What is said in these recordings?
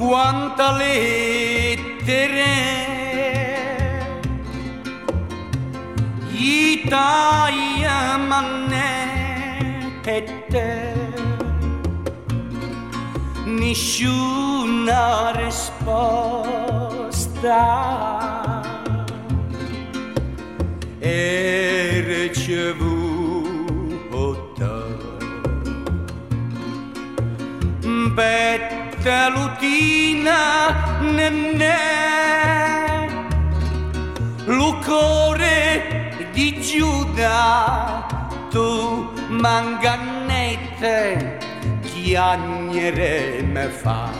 quanta lettere Italia mannette, nessuna risposta è ricevuta. Lutina nenne, lo cuore di Giuda, tu mangannette, chiagnere me fa.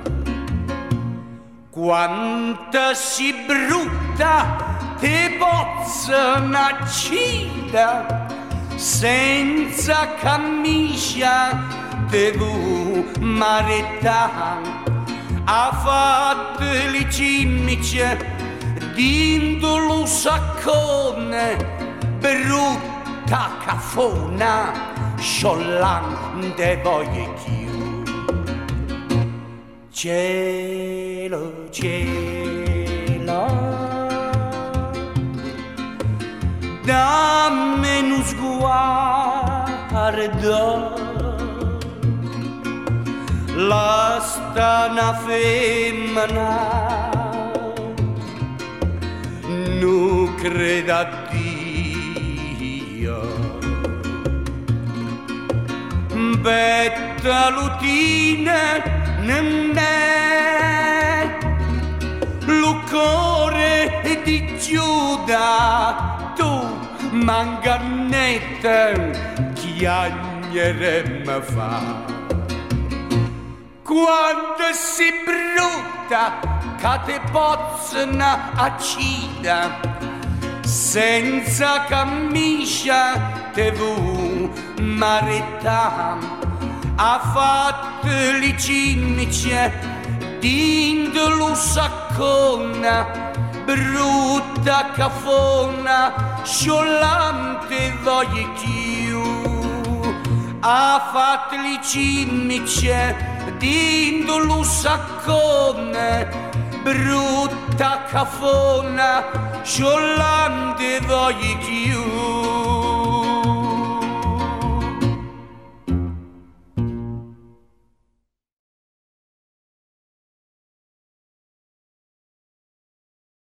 Quanta si brutta te pozza nacida, senza camicia devo marità, ha fatto le cimice dentro lo saccone, brutta cafona, sciollante voglia più. Cielo, cielo, dammi uno sguardo, la stana femmina non creda a Dio. Betta lutina nemmè, lo cuore di Giuda, tu mangannette, chiagnere me fa. Quando si brutta che te pozzano accida, senza camicia te vu marità, ha fatto le cimice dentro lo saccona, brutta cafona, sciollante voglia più. Ha fatto le cimice dentro lo saccone, brutta cafona, sciollante voglia più.